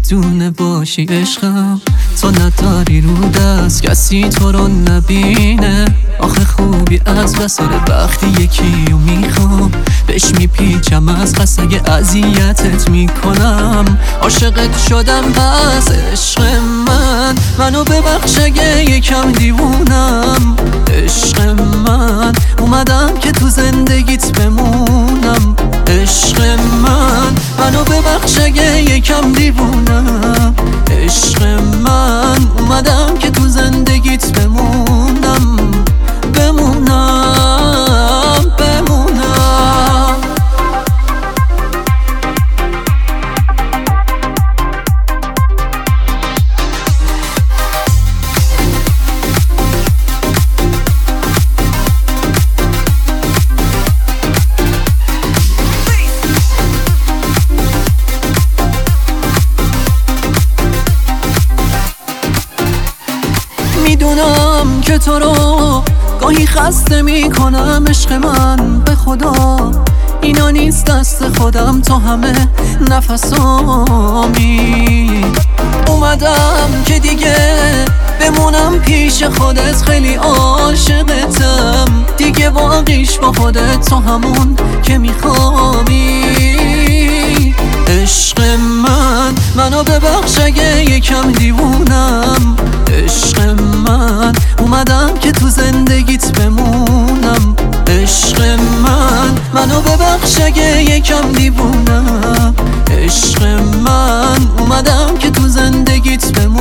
میدونه باشی عشقم. تو نداری رو دست کسی تو رو نبینه، آخه خوبی از وسط وقتی یکی رو میخوام بهش میپیچم از قصد اگه اذیتت میکنم. عاشقت شدم پس عشق منو ببخش اگه یکم دیوونم. عشق من اومدم که تو زندگیت بمونم. عشق منو ببخش اگه یکم دیوونم. عشق من اومدم که تو زندگیت بمونم. میدونم که تو رو گاهی خسته میکنم عشق من، به خدا اینا نیست دست خودم، تو همه نفسامی. اومدم که دیگه بمونم پیش خودت، خیلی عاشقتم دیگه، واقعیش با خودت تو همون که میخوابی. عشق منو ببخش اگه یکم دیوونم. عشق من اومدم که تو زندگیت بمونم. عشق منو ببخش اگه یکم دیوونم. عشق من اومدم که تو زندگیت بمونم.